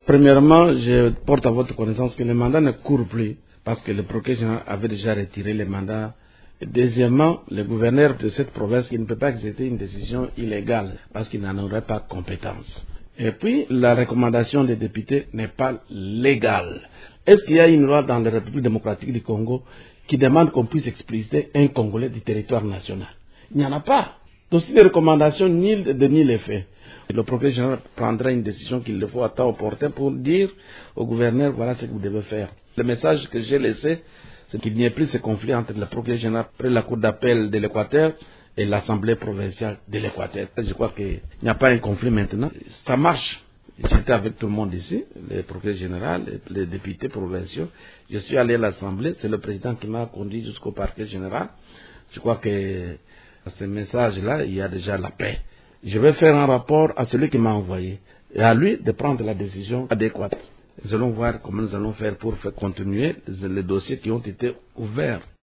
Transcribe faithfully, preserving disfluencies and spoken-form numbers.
Premièrement, je porte à votre connaissance que le mandat ne court plus parce que le procureur général avait déjà retiré le mandat. Et deuxièmement, le gouverneur de cette province il ne peut pas exécuter une décision illégale parce qu'il n'en aurait pas compétence. Et puis, la recommandation des députés n'est pas légale. Est-ce qu'il y a une loi dans la République démocratique du Congo qui demande qu'on puisse expliciter un Congolais du territoire national? Il n'y en a pas. Donc, si les recommandations ni de ni les faits, le procureur général prendra une décision qu'il le faut à temps opportun pour dire au gouverneur, voilà ce que vous devez faire. Le message que j'ai laissé, c'est qu'il n'y ait plus ce conflit entre le procureur général près la cour d'appel de l'Équateur et l'Assemblée provinciale de l'Équateur. Je crois qu'il n'y a pas un conflit maintenant. Ça marche. J'étais avec tout le monde ici, le procureur général, les députés provinciaux. Je suis allé à l'Assemblée, c'est le président qui m'a conduit jusqu'au parquet général. Je crois que à ce message-là, il y a déjà la paix. Je vais faire un rapport à celui qui m'a envoyé et à lui de prendre la décision adéquate. Nous allons voir comment nous allons faire pour faire continuer les dossiers qui ont été ouverts.